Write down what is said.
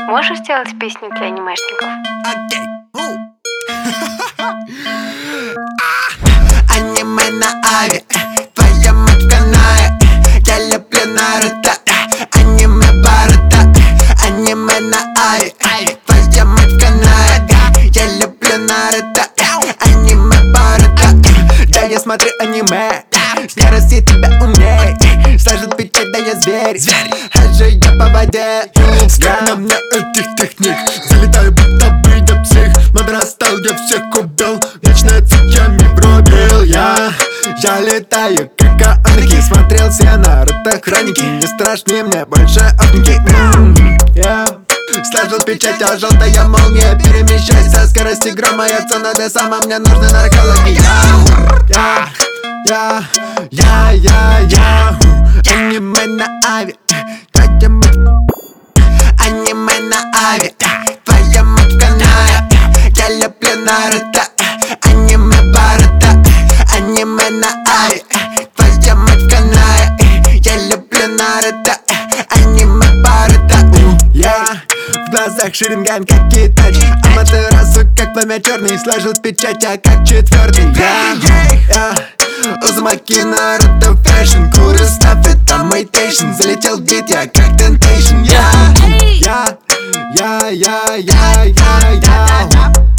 Можешь сделать песню для анимешников? Аниме на аве, твоя мать каная. Я люблю Наруто, аниме Боруто. Аниме на аве, твоя мать каная. Я люблю Наруто, аниме Боруто. Да, я смотрю аниме, скорости тебя умней. Сложит печать, да я зверь. Хожу я по воде, сколько на мне этих техник. Залетаю, будто бы я псих. Надрастал, я всех убил. Начинается, я не пробил. Я летаю, как Аники. Смотрел все Наруто хроники. Не страшны мне больше опники. Сложил печать, а желтая молния. Перемещайся, скорости грома. Я цена для сама, мне нужны наркологи. Аниме на аве, твоя мать. Аниме на аве, твоя мать каная. Я люблю Наруто, аниме Боруто. Аниме на аве, твоя мать каная. Я люблю Наруто, аниме Боруто. В глазах Шаринган, как Итачи. Аматерасу, как пламя черный. Сложил печать, а как четвертый. Узумаки, Наруто, фэшн. Курю ставит там мой тейшн. Залетел бит, я как Тентейшн.